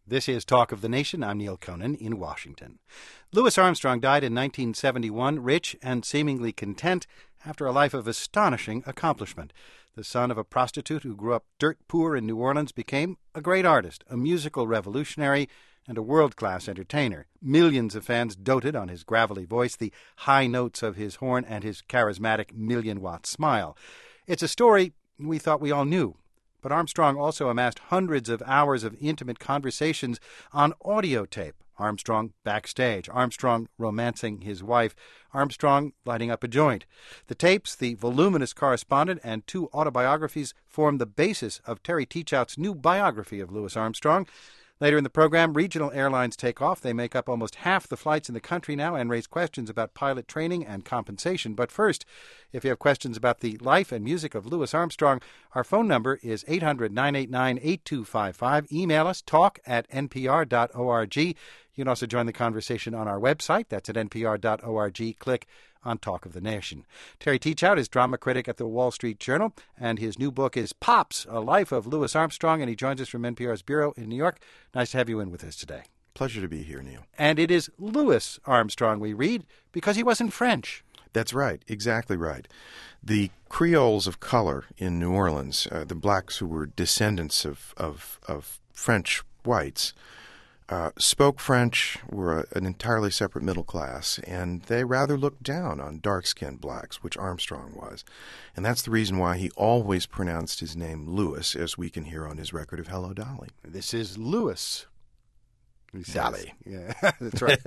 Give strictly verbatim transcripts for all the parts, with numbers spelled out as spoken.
This is Talk of the Nation. I'm Neil Conan in Washington. Louis Armstrong died in nineteen seventy-one, rich and seemingly content after a life of astonishing accomplishment. The son of a prostitute who grew up dirt poor in New Orleans became a great artist, a musical revolutionary, and a world-class entertainer. Millions of fans doted on his gravelly voice, the high notes of his horn, and his charismatic million-watt smile. It's a story we thought we all knew. But Armstrong also amassed hundreds of hours of intimate conversations on audio tape. Armstrong backstage, Armstrong romancing his wife, Armstrong lighting up a joint. The tapes, the voluminous correspondence, and two autobiographies form the basis of Terry Teachout's new biography of Louis Armstrong. Later in the program, regional airlines take off. They make up almost half the flights in the country now and raise questions about pilot training and compensation. But first, if you have questions about the life and music of Louis Armstrong, our phone number is eight hundred, nine eight nine, eight two five five. Email us, talk at n p r dot org. You can also join the conversation on our website. That's at n p r dot org. Click on Talk of the Nation. Terry Teachout is drama critic at the Wall Street Journal, and his new book is Pops, A Life of Louis Armstrong, and he joins us from N P R's bureau in New York. Nice to have you in with us today. Pleasure to be here, Neil. And it is Louis Armstrong we read because he wasn't French. That's right, exactly right. The Creoles of color in New Orleans, uh, the blacks who were descendants of, of, of French whites, Uh, spoke French, were a, an entirely separate middle class, and they rather looked down on dark-skinned blacks, which Armstrong was. And that's the reason why he always pronounced his name Louis, as we can hear on his record of Hello, Dolly. This is Louis. Dolly. Yeah, that's right.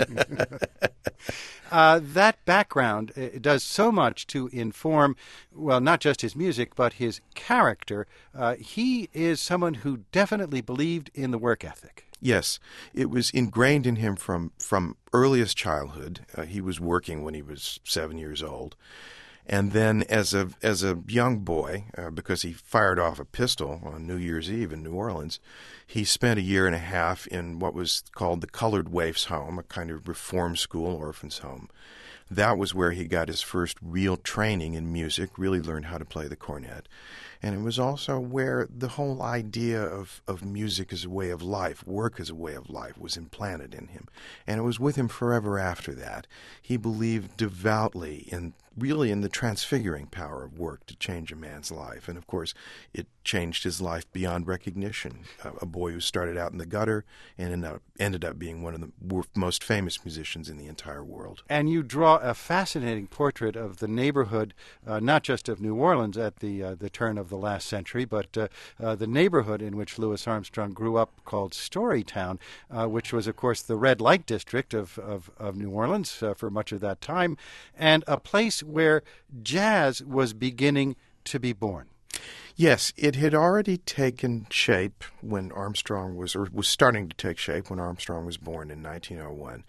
uh, that background uh, does so much to inform, well, not just his music, but his character. Uh, he is someone who definitely believed in the work ethic. Yes, it was ingrained in him from, from earliest childhood. Uh, he was working when he was seven years old. And then as a as a young boy, uh, because he fired off a pistol on New Year's Eve in New Orleans, he spent a year and a half in what was called the Colored Waifs Home, a kind of reform school orphans home. That was where he got his first real training in music, really learned how to play the cornet. And it was also where the whole idea of, of music as a way of life, work as a way of life, was implanted in him. And it was with him forever after that. He believed devoutly in, really in the transfiguring power of work to change a man's life. And, of course, it changed his life beyond recognition. Uh, a boy who started out in the gutter and ended up, ended up being one of the most famous musicians in the entire world. And you draw a fascinating portrait of the neighborhood, uh, not just of New Orleans at the uh, the turn of the last century, but uh, uh, the neighborhood in which Louis Armstrong grew up called Storytown, uh, which was, of course, the red light district of, of, of New Orleans uh, for much of that time, and a place where jazz was beginning to be born. Yes, it had already taken shape when Armstrong was, or was starting to take shape when Armstrong was born in nineteen oh one.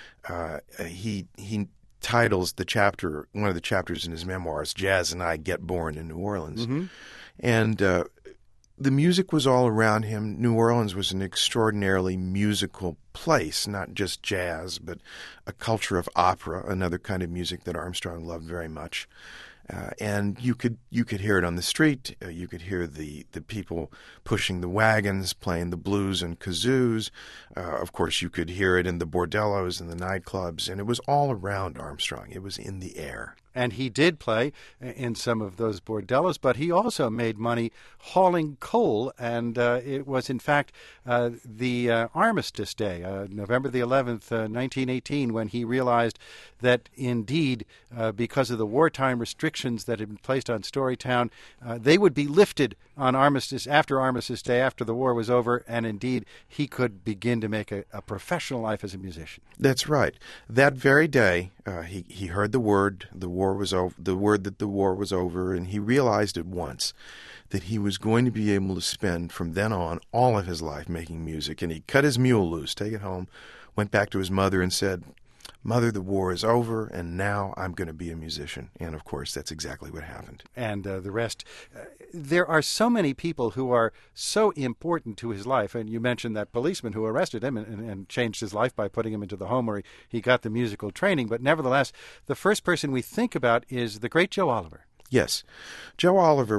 Uh, he he titles the chapter, one of the chapters in his memoirs, Jazz and I Get Born in New Orleans. Mm-hmm. And uh, the music was all around him. New Orleans was an extraordinarily musical place, not just jazz, but a culture of opera, another kind of music that Armstrong loved very much. Uh, and you could you could hear it on the street. Uh, you could hear the, the people pushing the wagons, playing the blues and kazoos. Uh, of course, you could hear it in the bordellos and the nightclubs, and it was all around Armstrong. It was in the air. And he did play in some of those bordellos, but he also made money hauling coal, and uh, it was, in fact, uh, the uh, Armistice Day, uh, November the eleventh, uh, nineteen eighteen, when he realized that, indeed, uh, because of the wartime restrictions that had been placed on Storytown, uh, they would be lifted on Armistice, after Armistice Day, after the war was over, and, indeed, he could begin to make a, a professional life as a musician. That's right. That very day, uh, he, he heard the word, the war was over, the word that the war was over, and he realized at once that he was going to be able to spend from then on all of his life making music. And he cut his mule loose, take it home, went back to his mother and said, "Mother, the war is over, and now I'm going to be a musician." And, of course, that's exactly what happened. And uh, the rest. Uh, there are so many people who are so important to his life. And you mentioned that policeman who arrested him and, and, and changed his life by putting him into the home where he, he got the musical training. But nevertheless, the first person we think about is the great Joe Oliver. Yes. Joe Oliver was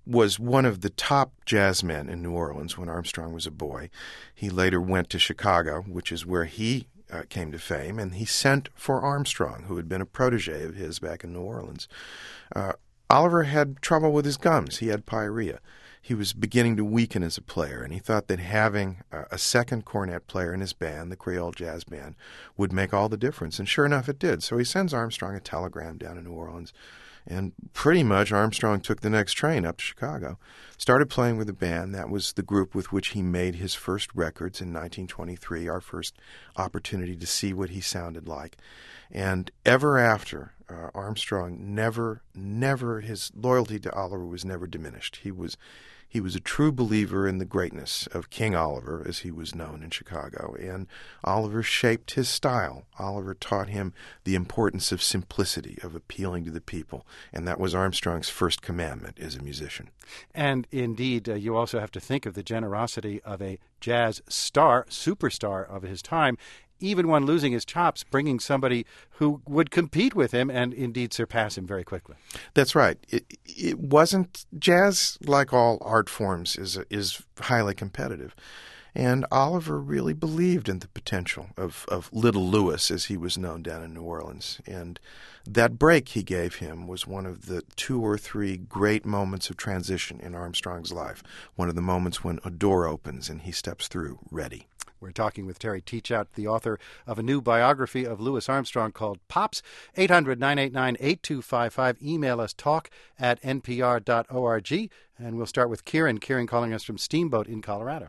was one of the top jazz men in New Orleans when Armstrong was a boy. He later went to Chicago, which is where he uh, came to fame, and he sent for Armstrong, who had been a protege of his back in New Orleans. Uh, Oliver had trouble with his gums. He had pyorrhea. He was beginning to weaken as a player, and he thought that having uh, a second cornet player in his band, the Creole Jazz Band, would make all the difference. And sure enough, it did. So he sends Armstrong a telegram down to New Orleans. And pretty much Armstrong took the next train up to Chicago, started playing with the band. That was the group with which he made his first records in nineteen twenty-three, our first opportunity to see what he sounded like. And ever after, uh, Armstrong never, never, his loyalty to Oliver was never diminished. He was He was a true believer in the greatness of King Oliver, as he was known in Chicago, and Oliver shaped his style. Oliver taught him the importance of simplicity, of appealing to the people, and that was Armstrong's first commandment as a musician. And indeed, uh, you also have to think of the generosity of a jazz star, superstar of his time, even when losing his chops, bringing somebody who would compete with him and indeed surpass him very quickly. That's right. It, it wasn't jazz, like all art forms, is is highly competitive. And Oliver really believed in the potential of, of Little Louis, as he was known down in New Orleans. And that break he gave him was one of the two or three great moments of transition in Armstrong's life, one of the moments when a door opens and he steps through ready. We're talking with Terry Teachout, the author of a new biography of Louis Armstrong called Pops. eight hundred, nine eight nine, eight two five five. Email us talk at n p r dot org. And we'll start with Kieran. Kieran calling us from Steamboat in Colorado.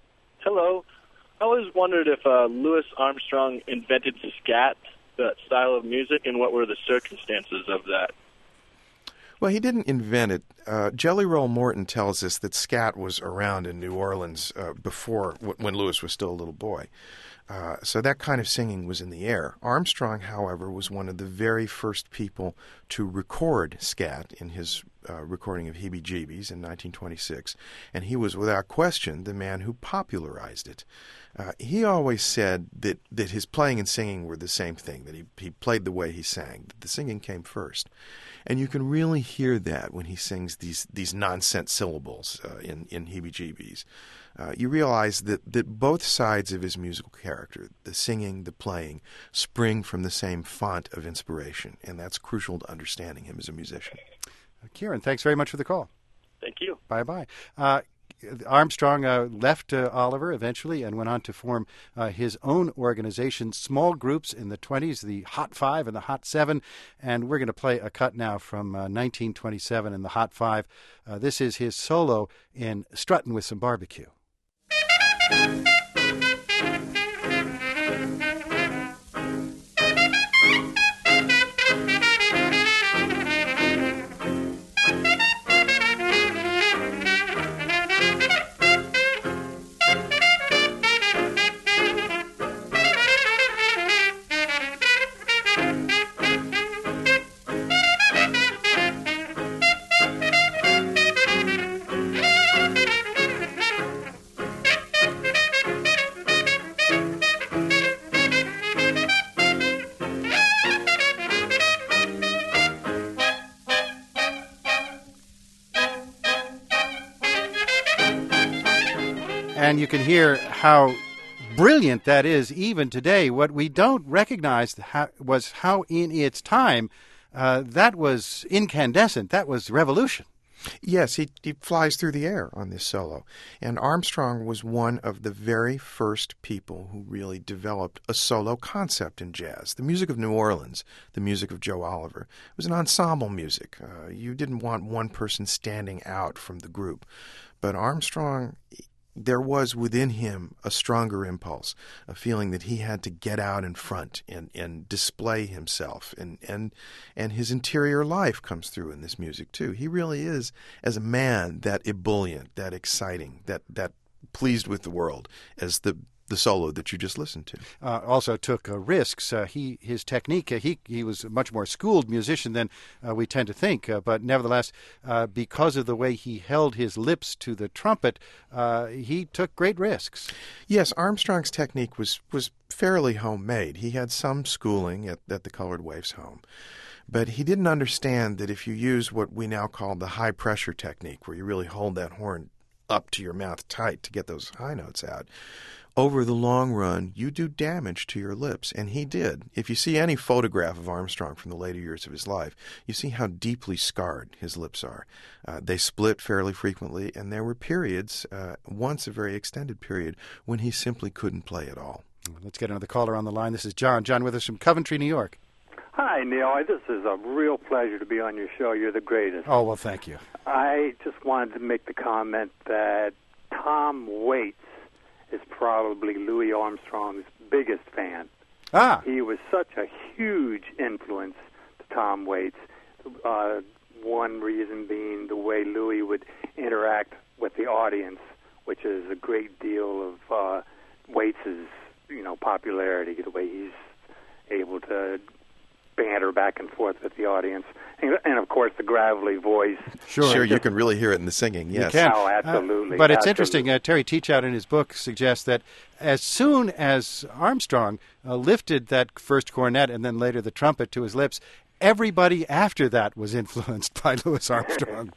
Hello. I always wondered if uh, Louis Armstrong invented scat, that style of music, and what were the circumstances of that? Well, he didn't invent it. Uh, Jelly Roll Morton tells us that scat was around in New Orleans uh, before, w- when Louis was still a little boy. Uh, so that kind of singing was in the air. Armstrong, however, was one of the very first people to record scat in his uh, recording of Heebie Jeebies in nineteen twenty-six, and he was without question the man who popularized it. Uh, he always said that, that his playing and singing were the same thing, that he, he played the way he sang, that the singing came first. And you can really hear that when he sings these these nonsense syllables uh, in, in Heebie Jeebies. Uh, you realize that, that both sides of his musical character, the singing, the playing, spring from the same font of inspiration, and that's crucial to understanding him as a musician. Uh, Kieran, thanks very much for the call. Thank you. Bye-bye. Uh, Armstrong uh, left uh, Oliver eventually and went on to form uh, his own organization, small groups in the twenties, the Hot Five and the Hot Seven. And we're going to play a cut now from uh, nineteen twenty-seven and the Hot Five. Uh, this is his solo in Struttin' with Some Barbecue. And you can hear how brilliant that is even today. What we don't recognize how, was how in its time uh, that was incandescent. That was revolution. Yes, he, he flies through the air on this solo. And Armstrong was one of the very first people who really developed a solo concept in jazz. The music of New Orleans, the music of Joe Oliver, was an ensemble music. Uh, you didn't want one person standing out from the group. But Armstrong, there was within him a stronger impulse, a feeling that he had to get out in front and, and display himself. And, and, and his interior life comes through in this music, too. He really is, as a man, that ebullient, that exciting, that, that pleased with the world, as the the solo that you just listened to. Uh, also took uh, risks. Uh, he his technique. Uh, he he was a much more schooled musician than uh, we tend to think. Uh, but nevertheless, uh, because of the way he held his lips to the trumpet, uh, he took great risks. Yes, Armstrong's technique was was fairly homemade. He had some schooling at, at the Colored Waifs home. But he didn't understand that if you use what we now call the high-pressure technique, where you really hold that horn up to your mouth tight to get those high notes out, over the long run, you do damage to your lips, and he did. If you see any photograph of Armstrong from the later years of his life, you see how deeply scarred his lips are. Uh, they split fairly frequently, and there were periods, uh, once a very extended period, when he simply couldn't play at all. Let's get another caller on the line. This is John. John with us from Coventry, New York. Hi, Neil. This is a real pleasure to be on your show. You're the greatest. Oh, well, thank you. I just wanted to make the comment that Tom Waits is probably Louis Armstrong's biggest fan. Ah. He was such a huge influence to Tom Waits. Uh, one reason being the way Louis would interact with the audience, which is a great deal of uh, Waits's, you know, popularity, the way he's able to banter back and forth with the audience. And, and of course, the gravelly voice. Sure, sure you can really hear it in the singing, yes. You can. Oh, absolutely. Uh, but it's absolutely. interesting. Uh, Terry Teachout in his book suggests that as soon as Armstrong uh, lifted that first cornet and then later the trumpet to his lips, everybody after that was influenced by Louis Armstrong.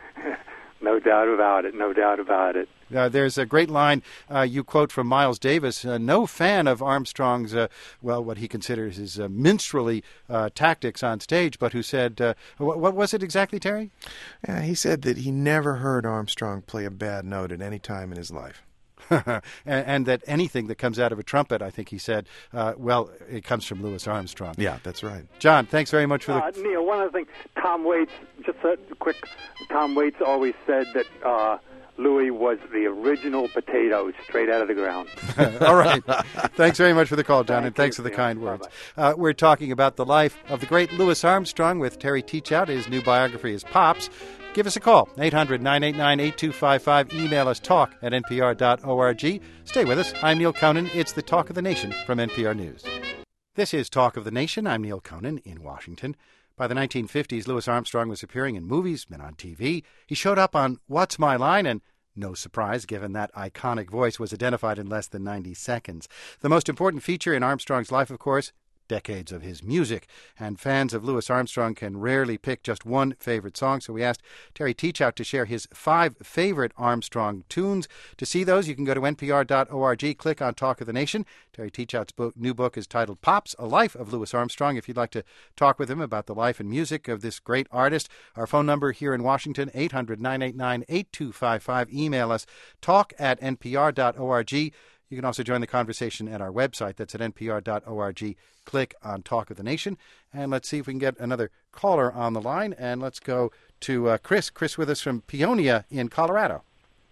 No doubt about it. No doubt about it. Uh, there's a great line uh, you quote from Miles Davis, uh, no fan of Armstrong's, uh, well, what he considers his uh, minstrelly uh, tactics on stage, but who said, uh, what, what was it exactly, Terry? Uh, he said that he never heard Armstrong play a bad note at any time in his life. and, and that anything that comes out of a trumpet, I think he said, uh, well, it comes from Louis Armstrong. Yeah, that's right. John, thanks very much for the... Uh, Neil, one other thing. Tom Waits, just a quick, Tom Waits always said that uh, Louis was the original potato straight out of the ground. All right. Thanks very much for the call, John, Thank and thanks you, for the Neil. kind words. Bye-bye. Uh, we're talking about the life of the great Louis Armstrong with Terry Teachout. His new biography is Pops. Give us a call, eight hundred, nine eight nine, eight two five five. Email us, talk at n p r dot org. Stay with us. I'm Neil Conan. It's the Talk of the Nation from N P R News. This is Talk of the Nation. I'm Neil Conan in Washington. By the nineteen fifties, Louis Armstrong was appearing in movies, been on T V. He showed up on What's My Line, and no surprise, given that iconic voice was identified in less than ninety seconds. The most important feature in Armstrong's life, of course, decades of his music. And fans of Louis Armstrong can rarely pick just one favorite song, so we asked Terry Teachout to share his five favorite Armstrong tunes. To see those, you can go to n p r dot org, click on Talk of the Nation. Terry Teachout's book, new book is titled Pops, A Life of Louis Armstrong. If you'd like to talk with him about the life and music of this great artist, our phone number here in Washington, eight hundred, nine eight nine, eight two five five. Email us, talk at n p r dot org. You can also join the conversation at our website. That's at n p r dot org. Click on Talk of the Nation. And let's see if we can get another caller on the line. And let's go to uh, Chris. Chris with us from Peonia in Colorado.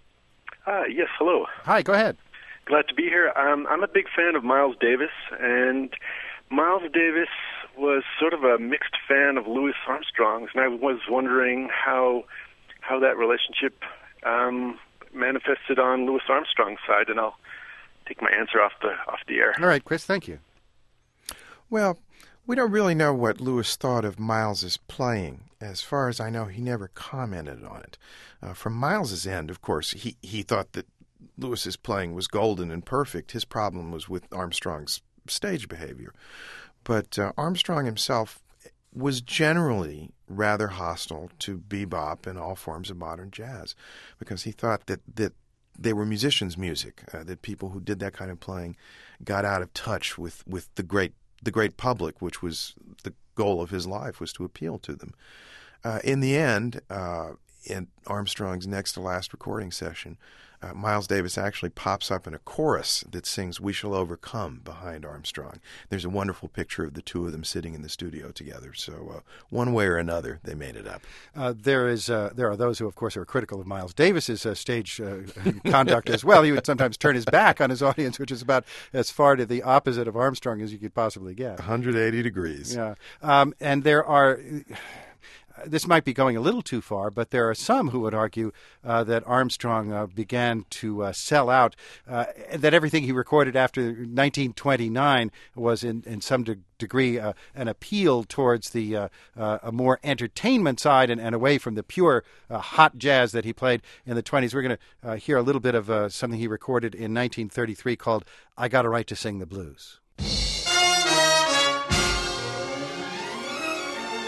Uh, yes, hello. Hi, go ahead. Glad to be here. Um, I'm a big fan of Miles Davis, and Miles Davis was sort of a mixed fan of Louis Armstrong's, and I was wondering how how that relationship um, manifested on Louis Armstrong's side, and I'll take my answer off the off the air. All right, Chris, thank you. Well, we don't really know what Louis thought of Miles's playing. As far as I know, he never commented on it. Uh, from Miles's end, of course, he, he thought that Louis's playing was golden and perfect. His problem was with Armstrong's stage behavior. But uh, Armstrong himself was generally rather hostile to bebop and all forms of modern jazz because he thought that, that they were musicians' music, uh, that people who did that kind of playing got out of touch with, with the great the great public, which was the goal of his life, was to appeal to them. Uh, in the end, uh, in Armstrong's next to last recording session, uh, Miles Davis actually pops up in a chorus that sings "We Shall Overcome" behind Armstrong. There's a wonderful picture of the two of them sitting in the studio together. So uh, one way or another, they made it up. Uh, there is uh, there are those who, of course, are critical of Miles Davis's uh, stage uh, conduct as well. He would sometimes turn his back on his audience, which is about as far to the opposite of Armstrong as you could possibly get. one hundred eighty degrees. Yeah, um, and there are. This might be going a little too far, but there are some who would argue uh, that Armstrong uh, began to uh, sell out, uh, that everything he recorded after nineteen twenty-nine was in, in some de- degree uh, an appeal towards the uh, uh, a more entertainment side and, and away from the pure uh, hot jazz that he played in the twenties. We're going to uh, hear a little bit of uh, something he recorded in nineteen thirty-three called "I Got a Right to Sing the Blues."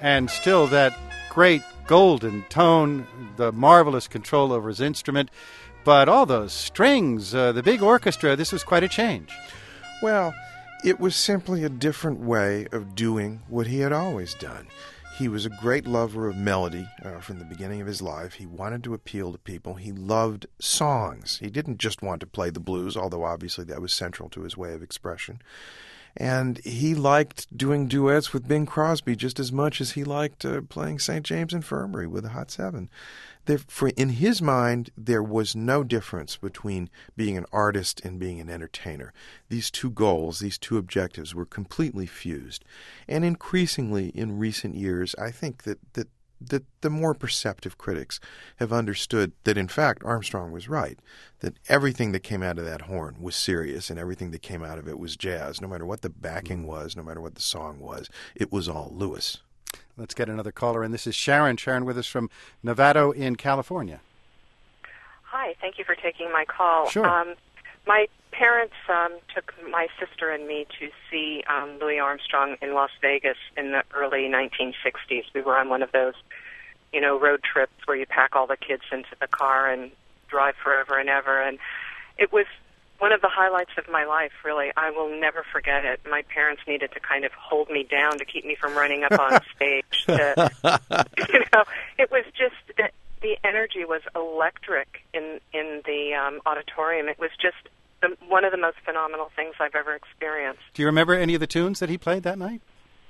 and still that great golden tone, the marvelous control over his instrument, but all those strings, uh, the big orchestra, this was quite a change. Well, it was simply a different way of doing what he had always done. He was a great lover of melody uh, from the beginning of his life. He wanted to appeal to people. He loved songs. He didn't just want to play the blues, although obviously that was central to his way of expression. And he liked doing duets with Bing Crosby just as much as he liked uh, playing Saint James Infirmary with the Hot Seven. There, for, in his mind, there was no difference between being an artist and being an entertainer. These two goals, these two objectives were completely fused. And increasingly in recent years, I think that, that, that the more perceptive critics have understood that, in fact, Armstrong was right, that everything that came out of that horn was serious and everything that came out of it was jazz. No matter what the backing was, no matter what the song was, it was all Louis. Let's get another caller in. This is Sharon. Sharon with us from Novato in California. Hi, thank you for taking my call. Sure. Um, my parents um, took my sister and me to see um, Louis Armstrong in Las Vegas in the early nineteen sixties. We were on one of those, you know, road trips where you pack all the kids into the car and drive forever and ever. And it was one of the highlights of my life, really. I will never forget it. My parents needed to kind of hold me down to keep me from running up on stage. To, you know, it was just that the energy was electric in in the um, auditorium. It was just the, one of the most phenomenal things I've ever experienced. Do you remember any of the tunes that he played that night?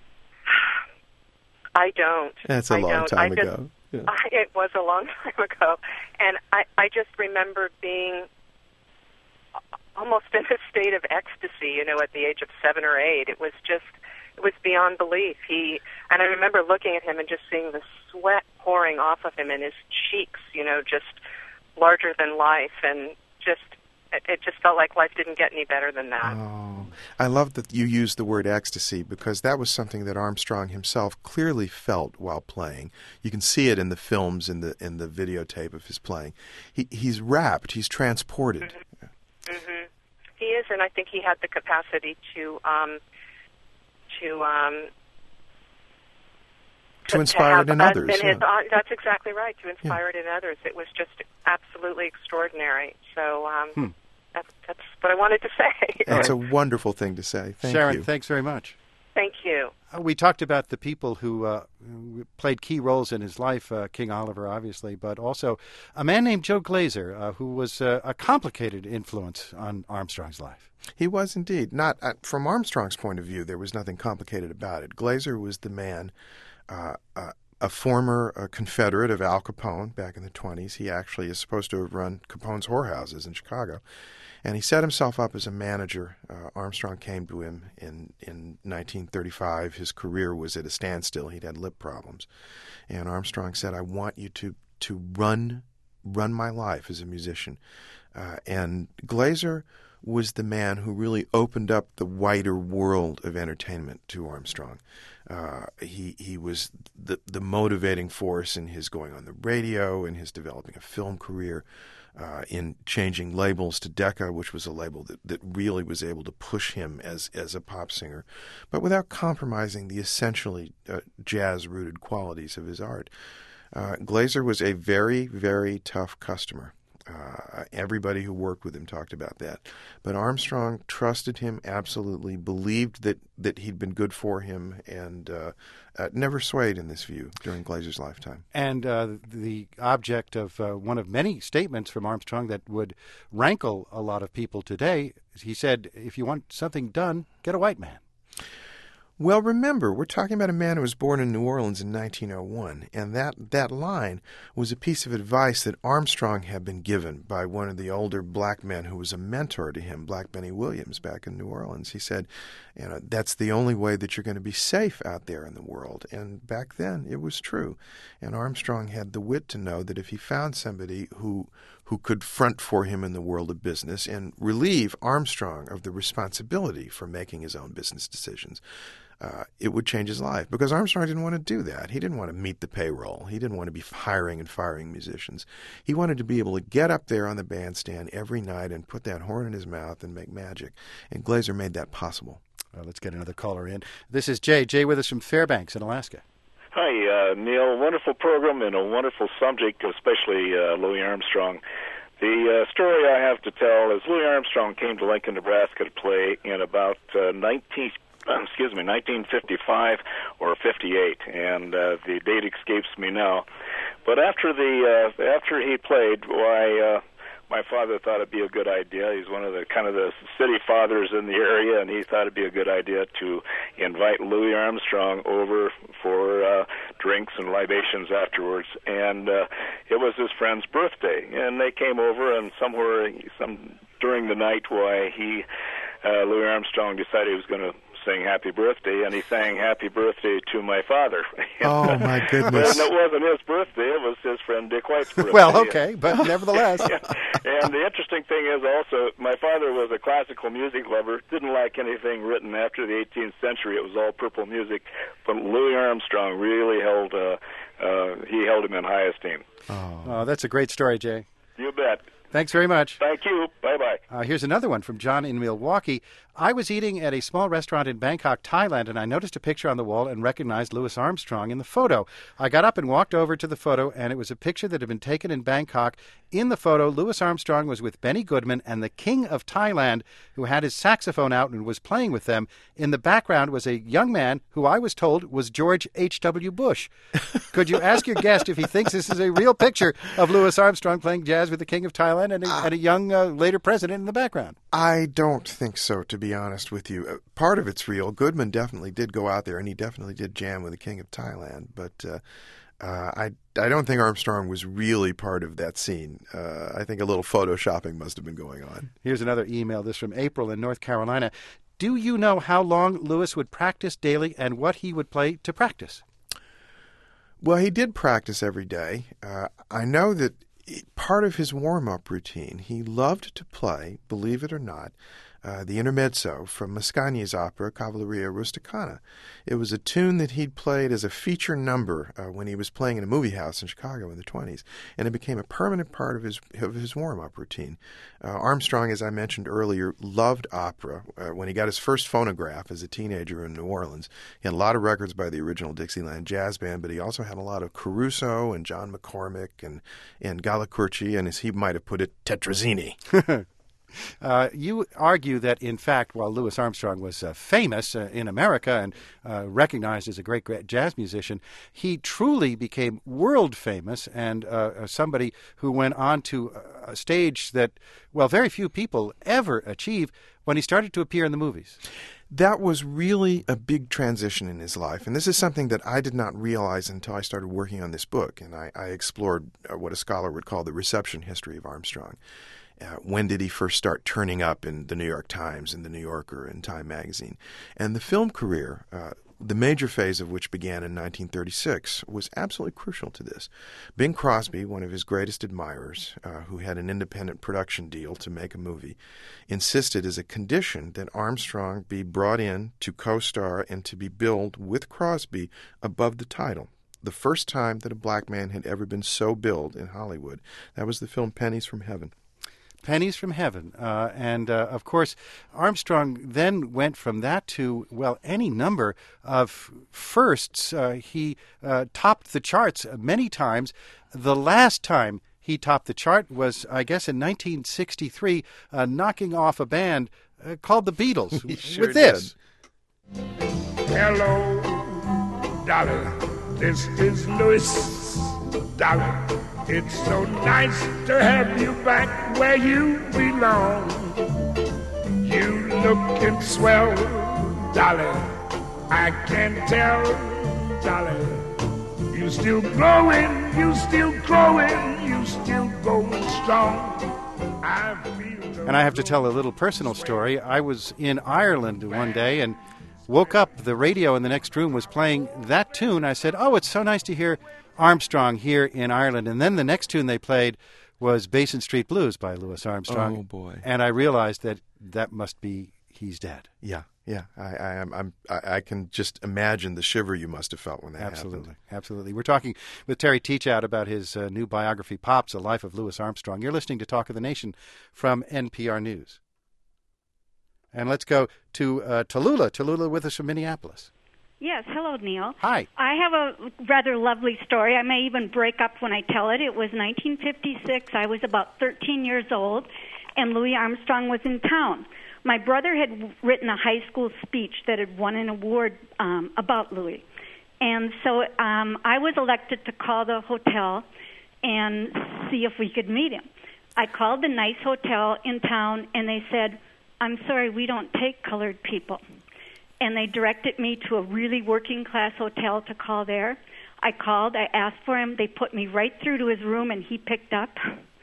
I don't. That's a I long don't. time I just, ago. Yeah. I, it was a long time ago, and I, I just remember being almost in a state of ecstasy, you know, at the age of seven or eight. It was just, it was beyond belief. He, and I remember looking at him and just seeing the sweat pouring off of him and his cheeks, you know, just larger than life, and just, it, it just felt like life didn't get any better than that. Oh, I love that you used the word ecstasy, because that was something that Armstrong himself clearly felt while playing. You can see it in the films, in the in the videotape of his playing. He, he's rapt, he's transported. Mm-hmm. Mm-hmm. He is, and I think he had the capacity to um, to um, to, to inspire to have, it in uh, others. And Yeah. his, uh, that's exactly right. To inspire Yeah. it in others, it was just absolutely extraordinary. So um, Hmm. that's that's what I wanted to say. That's a wonderful thing to say. Thank Sharon, you. thanks very much. Thank you. Uh, we talked about the people who uh, who played key roles in his life, uh, King Oliver, obviously, but also a man named Joe Glazer, uh, who was uh, a complicated influence on Armstrong's life. He was indeed. Not uh, from Armstrong's point of view, there was nothing complicated about it. Glazer was the man, uh, uh, a former uh, Confederate of Al Capone back in the twenties. He actually is supposed to have run Capone's whorehouses in Chicago. And he set himself up as a manager. Uh, Armstrong came to him in, in nineteen thirty-five. His career was at a standstill. He'd had lip problems. And Armstrong said, I want you to, to run run my life as a musician. Uh, and Glazer was the man who really opened up the wider world of entertainment to Armstrong. Uh, he he was the, the motivating force in his going on the radio, in his developing a film career. Uh, in changing labels to Decca, which was a label that, that really was able to push him as, as a pop singer, but without compromising the essentially uh, jazz-rooted qualities of his art. Uh, Glazer was a very, very tough customer. Uh, everybody who worked with him talked about that. But Armstrong trusted him absolutely, believed that, that he'd been good for him, and uh, uh, never swayed in this view during Glazer's lifetime. And uh, the object of uh, one of many statements from Armstrong that would rankle a lot of people today, he said, if you want something done, get a white man. Well, remember, we're talking about a man who was born in New Orleans in nineteen oh one, and that, that line was a piece of advice that Armstrong had been given by one of the older black men who was a mentor to him, Black Benny Williams, back in New Orleans. He said, you know, that's the only way that you're going to be safe out there in the world. And back then, it was true. And Armstrong had the wit to know that if he found somebody who who could front for him in the world of business and relieve Armstrong of the responsibility for making his own business decisions, Uh, it would change his life, because Armstrong didn't want to do that. He didn't want to meet the payroll. He didn't want to be hiring and firing musicians. He wanted to be able to get up there on the bandstand every night and put that horn in his mouth and make magic. And Glazer made that possible. Well, let's get another caller in. This is Jay. Jay with us from Fairbanks in Alaska. Hi, uh, Neil. Wonderful program and a wonderful subject, especially uh, Louis Armstrong. The uh, story I have to tell is Louis Armstrong came to Lincoln, Nebraska to play in about uh, nineteen, excuse me, nineteen fifty-five or fifty-eight, and uh, the date escapes me now. But after the uh, after he played, why? Uh, My father thought it'd be a good idea. He's one of the kind of the city fathers in the area, and he thought it'd be a good idea to invite Louis Armstrong over for uh, drinks and libations afterwards. And uh, it was his friend's birthday, and they came over, and somewhere, some during the night, why he, uh, Louis Armstrong, decided he was going to sing happy birthday, and he sang happy birthday to my father. Oh, my goodness. And it wasn't his birthday, it was his friend Dick White's birthday. Well, okay, but nevertheless. Yeah. And the interesting thing is also, my father was a classical music lover, didn't like anything written after the eighteenth century. It was all purple music. But Louis Armstrong really held, uh, uh, he held him in high esteem. Oh. oh, that's a great story, Jay. You bet. Thanks very much. Thank you. Bye-bye. Uh, here's another one from John in Milwaukee. I was eating at a small restaurant in Bangkok, Thailand, and I noticed a picture on the wall and recognized Louis Armstrong in the photo. I got up and walked over to the photo, and it was a picture that had been taken in Bangkok. In the photo, Louis Armstrong was with Benny Goodman and the King of Thailand, who had his saxophone out and was playing with them. In the background was a young man who I was told was George H W Bush. Could you ask your guest if he thinks this is a real picture of Louis Armstrong playing jazz with the King of Thailand and a, uh, and a young uh, later president in the background? I don't think so, to be honest with you. Uh, part of it's real. Goodman definitely did go out there, and he definitely did jam with the King of Thailand. But uh, uh, I I don't think Armstrong was really part of that scene. Uh, I think a little photoshopping must have been going on. Here's another email. This from April in North Carolina. Do you know how long Louis would practice daily and what he would play to practice? Well, he did practice every day. Uh, I know that part of his warm-up routine, he loved to play, believe it or not, uh, the intermezzo from Mascagni's opera Cavalleria Rusticana. It was a tune that he'd played as a feature number uh, when he was playing in a movie house in Chicago in the twenties, and it became a permanent part of his of his warm-up routine. Uh, Armstrong, as I mentioned earlier, loved opera. Uh, when he got his first phonograph as a teenager in New Orleans, he had a lot of records by the original Dixieland Jazz Band, but he also had a lot of Caruso and John McCormick and, and Galli-Curci, and as he might have put it, Tetrazzini. Uh, you argue that, in fact, while Louis Armstrong was uh, famous uh, in America and uh, recognized as a great, great jazz musician, he truly became world famous and uh, somebody who went on to a stage that, well, very few people ever achieve when he started to appear in the movies. That was really a big transition in his life, and this is something that I did not realize until I started working on this book, and I, I explored uh, what a scholar would call the reception history of Armstrong. Uh, when did he first start turning up in the New York Times and the New Yorker and Time magazine? And the film career, uh, the major phase of which began in nineteen thirty-six, was absolutely crucial to this. Bing Crosby, one of his greatest admirers, uh, who had an independent production deal to make a movie, insisted as a condition that Armstrong be brought in to co-star and to be billed with Crosby above the title. The first time that a black man had ever been so billed in Hollywood. That was the film Pennies from Heaven. Pennies from Heaven. Uh, and, uh, of course, Armstrong then went from that to, well, any number of firsts. Uh, he uh, topped the charts many times. The last time he topped the chart was, I guess, in nineteen sixty-three, uh, knocking off a band uh, called the Beatles sure with this. Did. Hello, Dolly. This is Louis, Dolly. It's so nice to have you back where you belong. You looking swell, Dolly. I can tell, Dolly. You still growing, you still growing, you still going strong. I feel. And I have to tell a little personal story. I was in Ireland one day and woke up. The radio in the next room was playing that tune. I said, "Oh, it's so nice to hear Armstrong here in Ireland." And then the next tune they played was Basin Street Blues by Louis Armstrong. Oh, boy. And I realized that that must be He's Dead. Yeah, yeah. I, I, I'm, I'm, I, I can just imagine the shiver you must have felt when that absolutely, happened. Absolutely. We're talking with Terry Teachout about his uh, new biography, Pops, A Life of Louis Armstrong. You're listening to Talk of the Nation from N P R News. And let's go to uh, Tallulah. Tallulah with us from Minneapolis. Yes, hello, Neil. Hi. I have a rather lovely story. I may even break up when I tell it. It was nineteen fifty-six. I was about thirteen years old, and Louis Armstrong was in town. My brother had written a high school speech that had won an award um, about Louis. And so um, I was elected to call the hotel and see if we could meet him. I called the nice hotel in town, and they said, "I'm sorry, we don't take colored people." And they directed me to a really working-class hotel to call there. I called. I asked for him. They put me right through to his room, and he picked up.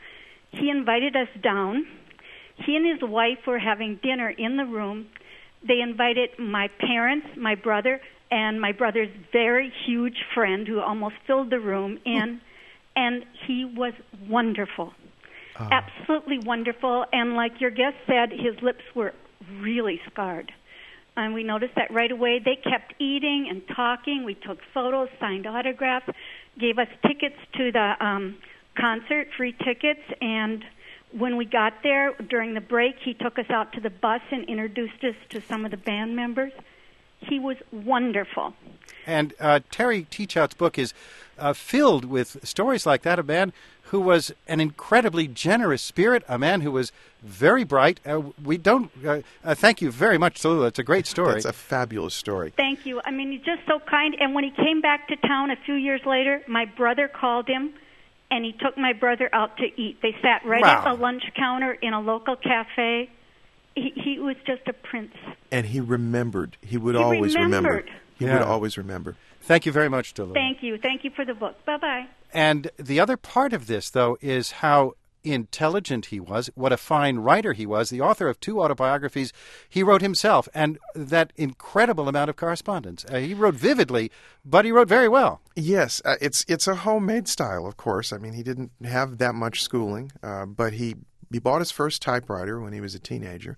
He invited us down. He and his wife were having dinner in the room. They invited my parents, my brother, and my brother's very huge friend who almost filled the room in, and he was wonderful. Oh. Absolutely wonderful. And like your guest said, his lips were really scarred. And we noticed that right away. They kept eating and talking. We took photos, signed autographs, gave us tickets to the um, concert, free tickets. And when we got there, during the break, he took us out to the bus and introduced us to some of the band members. He was wonderful. And uh, Terry Teachout's book is uh, filled with stories like that, a man who was an incredibly generous spirit, a man who was very bright. Uh, we don't... Uh, uh, thank you very much, Tallulah. It's a great story. That's a fabulous story. Thank you. I mean, he's just so kind. And when he came back to town a few years later, my brother called him, and he took my brother out to eat. They sat right wow. at the lunch counter in a local cafe. He, he was just a prince. And he remembered. He would he always remembered. remember. He yeah. would always remember. Thank you very much, Tallulah. Thank you. Thank you for the book. Bye-bye. And the other part of this, though, is how intelligent he was, what a fine writer he was, the author of two autobiographies he wrote himself, and that incredible amount of correspondence. Uh, he wrote vividly, but he wrote very well. Yes, uh, it's it's a homemade style, of course. I mean, he didn't have that much schooling, uh, but he, he bought his first typewriter when he was a teenager.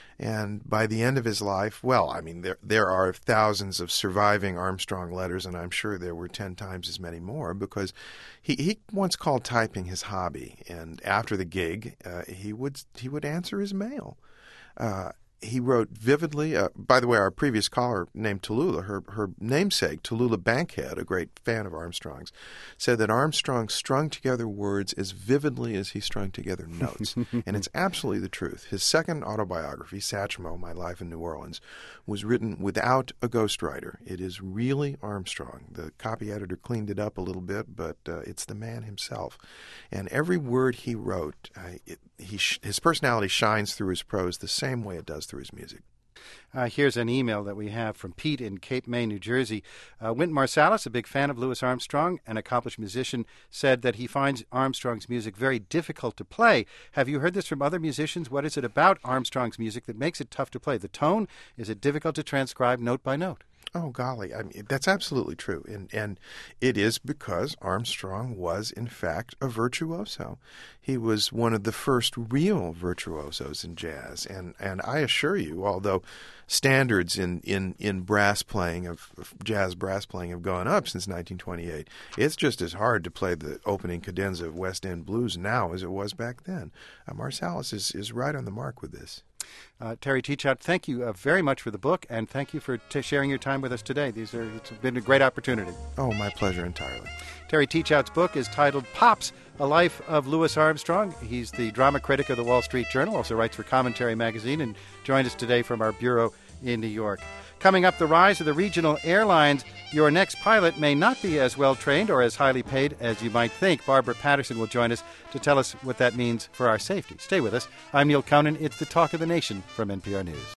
And by the end of his life, well, I mean, there there are thousands of surviving Armstrong letters, and I'm sure there were ten times as many more, because he, he once called typing his hobby. And after the gig, uh, he would he would answer his mail. Uh, he wrote vividly. Uh, by the way, our previous caller named Tallulah, her, her namesake, Tallulah Bankhead, a great fan of Armstrong's, said that Armstrong strung together words as vividly as he strung together notes. And it's absolutely the truth. His second autobiography, Satchmo, My Life in New Orleans, was written without a ghostwriter. It is really Armstrong. The copy editor cleaned it up a little bit, but uh, it's the man himself. And every word he wrote, uh, it, he sh- his personality shines through his prose the same way it does through his music. Uh, here's an email that we have from Pete in Cape May, New Jersey. Uh, Wynton Marsalis, a big fan of Louis Armstrong, an accomplished musician, said that he finds Armstrong's music very difficult to play. Have you heard this from other musicians? What is it about Armstrong's music that makes it tough to play? The tone? Is it difficult to transcribe note by note? Oh, golly, I mean, that's absolutely true. And and it is because Armstrong was, in fact, a virtuoso. He was one of the first real virtuosos in jazz. And, and I assure you, although standards in, in, in brass playing, of, of jazz brass playing, have gone up since nineteen twenty-eight, it's just as hard to play the opening cadenza of West End blues now as it was back then. Uh, Marsalis is, is right on the mark with this. Uh, Terry Teachout, thank you uh, very much for the book, and thank you for t- sharing your time with us today. These are It's been a great opportunity. Oh, my pleasure entirely. Terry Teachout's book is titled Pops, A Life of Louis Armstrong. He's the drama critic of the Wall Street Journal, also writes for Commentary magazine, and joined us today from our bureau in New York. Coming up, the rise of the regional airlines. Your next pilot may not be as well trained or as highly paid as you might think. Barbara Patterson will join us to tell us what that means for our safety. Stay with us. I'm Neil Conan. It's the Talk of the Nation from N P R News.